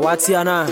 Watiana.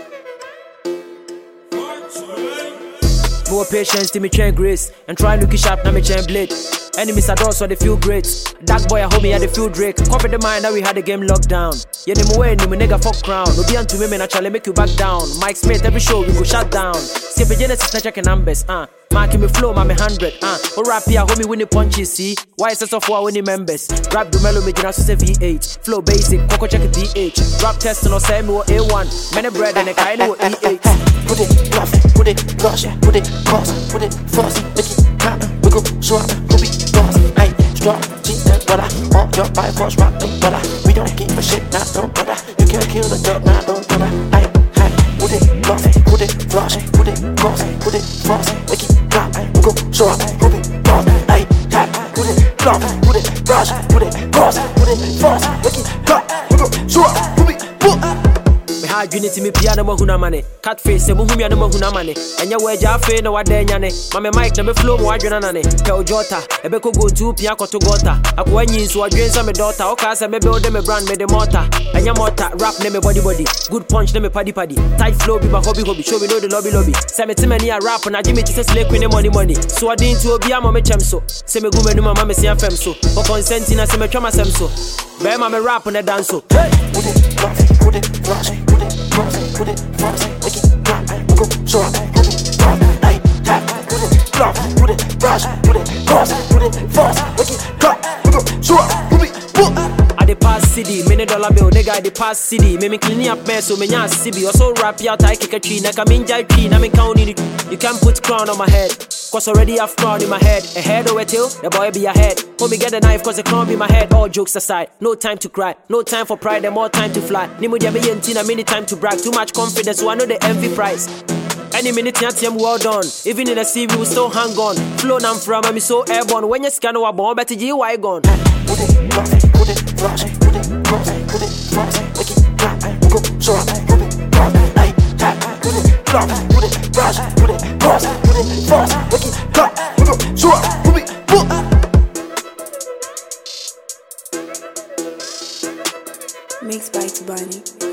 More patience to me chain grace and try looking sharp now me chain blade. Enemies are doors so they feel great. Dark boy at home had the feel Drake. Cover the mind now we had the game locked down. Yeah, them way no me nigga fuck crown. No be unto women actually make you back down. Mike Smith every show we go shut down. Skip a Genesis not checking numbers. Marking me flow, my 100. Or rap here, homie winning punches, see. Why is it so far winning members? Rap do mellow me just say V8. Flow basic, Coco check DH. Rap testing or say me A1. Many bread and a kind of E8. Put it bluff, put it rush, put it cross, put it force, make it happen. We go show up, go be boss. Hey, strong, cheat that brother. All your body force rock the brother. We don't give a shit, nah, don't bother. You can't kill the dirt, nah, don't bother. Hey, put it bluff, put it rush, put it cross, put it force, make it happen. We go show up, go be boss. Hey, put it bluff, put it rush, put it cross, put it force, make it happen. We go show up, go be boss. Hard unity me piano mo huna mane. Cat face se mo humia no mo huna mane. Enya weja afe na wade nyane. Mame mic na me flow mo adwena nane. Tell Jota, ebeko go to pia koto gota. Akwa nyin so adwensa me daughter. Oka se me build me brand me the mortar. Enya mortar rap ne me body. Good punch ne me paddy. Tight flow be my hobby. Show me know the lobby. Se me timani a rap na Jimmy ti se slay queen money. So I didn't to obi am me chem so. Se me gume no mama me se afem so. For consent na se me twa masem so. Be ma me rap na dance so. Put it rush, put it cross, put it force, make it drop, we go show up, put it cross, hey, tap, put it bluff, put it rush, put it cross, put it force, make it drop, we go show up, put it book. I the pass city, $1 bill, nigga, I the pass city. Me clean up mess, so me nya CB. Also rap out, I kick a tree, nigga, me enjoy tree, na me counting it. You can't put crown on my head, cause already have crown in my head. A head over tail, the boy be ahead. Homie get a knife, cause the crown be my head. All jokes aside, no time to cry, no time for pride, and more time to fly. Nimu dia me yentina, many time to brag. Too much confidence, so I know the envy price. Any minute, I'm well done. Even in the sea, we will still hang on. Flow nam from, I'm so airborne. When you scan our bomb, better GY gone. Put it bluff, put it rush, put it cross, put it force, make it drop, we go show up, put it cross, hey, tap, put it bluff, put it rush, put it cross, put it force, make it drop, we go show up, put it book. Mixed by Tubani.